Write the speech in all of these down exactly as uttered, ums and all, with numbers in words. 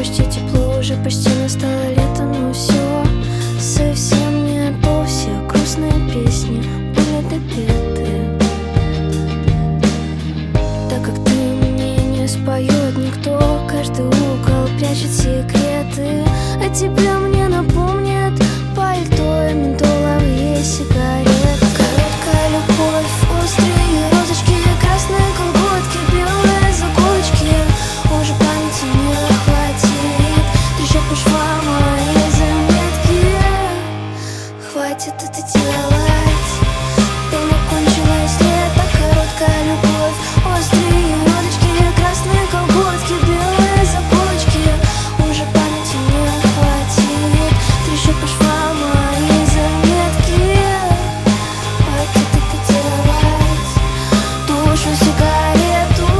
почти тепло, уже почти настало лето, но все совсем не то. Все грустные песни были допеты, так как ты мне не споет никто. Каждый угол прячет секреты, а тебя мне напомнит пальто и ментоловые сигареты. Короткая любовь, острые розочки, красные колготки, белые заколочки. Уже памяти не хватит, трещат по швам мои заметки. Хватит это делать, время кончилось лето. Короткая любовь, острые розочки, красные колготки, белые заколочки. Уже памяти не хватит, трещат по швам мои заметки. Хватит это делать, душу сигарету.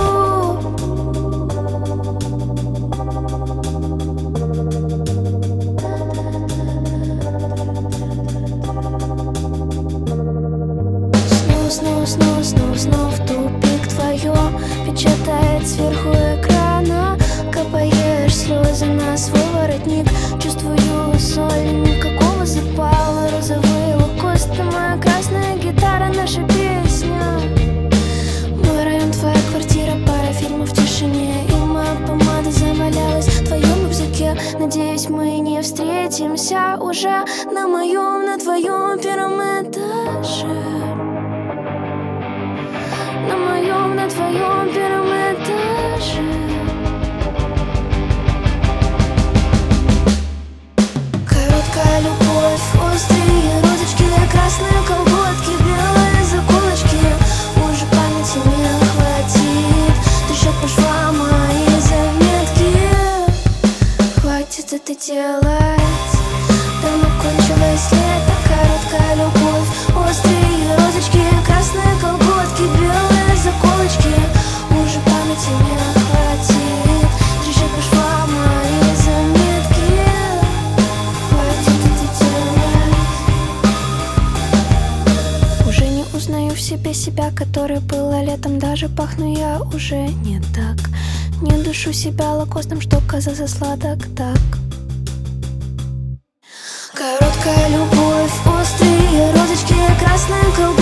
Снова, снова, снова, снова, снова в тупик твое печатает сверху экрана. Капаешь слезы на свой воротник, чувствую соль, никакого запала. Розовый лукост, моя красная гитара, наша песня. Мой район, твоя квартира, пара фильмов в тишине, и моя помада завалялась в твоем рюкзаке. Надеюсь, мы не встретимся уже на моем, на твоем первом этаже. На моем, на твоем первом этаже. Короткая любовь, острые розочки, красные колготки, белые заколочки. Уже памяти не хватит, трещат по швам мои заметки. Хватит это делать, давно кончилось лето. Короткая любовь, острые розочки, красные колготки, белые заколочки. Уже памяти не хватит, трещат по швам мои заметки. Хватит это делать. Уже не узнаю в себе себя, которой была летом. Даже пахну я уже не так, не душу себя лакостом, что казался сладок так. Короткая любовь, острые розочки, красные колготки.